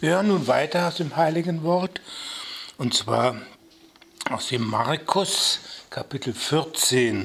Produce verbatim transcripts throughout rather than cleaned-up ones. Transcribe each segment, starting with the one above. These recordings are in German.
Wir hören nun weiter aus dem Heiligen Wort, und zwar aus dem Markus, Kapitel vierzehn.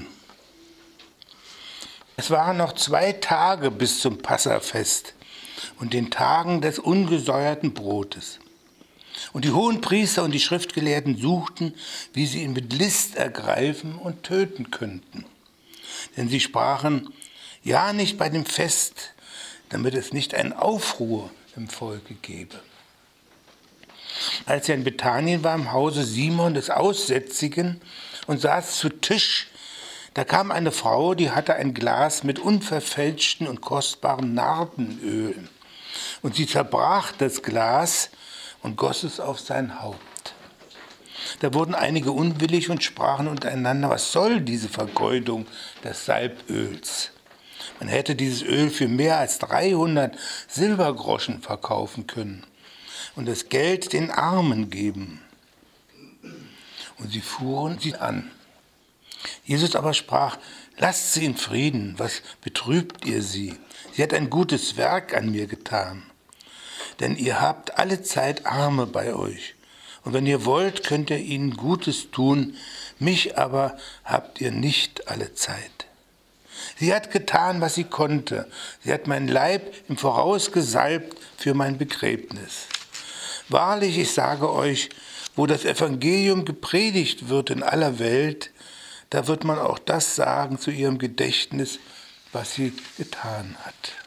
Es waren noch zwei Tage bis zum Passafest und den Tagen des ungesäuerten Brotes. Und die Hohenpriester und die Schriftgelehrten suchten, wie sie ihn mit List ergreifen und töten könnten. Denn sie sprachen, ja, nicht bei dem Fest, damit es nicht einen Aufruhr im Volke gebe. Als er in Bethanien war, im Hause Simon des Aussätzigen, und saß zu Tisch, da kam eine Frau, die hatte ein Glas mit unverfälschten und kostbaren Nardenöl. Und sie zerbrach das Glas und goss es auf sein Haupt. Da wurden einige unwillig und sprachen untereinander, was soll diese Vergeudung des Salböls? Man hätte dieses Öl für mehr als dreihundert Silbergroschen verkaufen können und das Geld den Armen geben. Und sie fuhren sie an. Jesus aber sprach, lasst sie in Frieden, was betrübt ihr sie? Sie hat ein gutes Werk an mir getan. Denn ihr habt alle Zeit Arme bei euch. Und wenn ihr wollt, könnt ihr ihnen Gutes tun, mich aber habt ihr nicht alle Zeit. Sie hat getan, was sie konnte. Sie hat mein Leib im Voraus gesalbt für mein Begräbnis. Wahrlich, ich sage euch, wo das Evangelium gepredigt wird in aller Welt, da wird man auch das sagen zu ihrem Gedächtnis, was sie getan hat.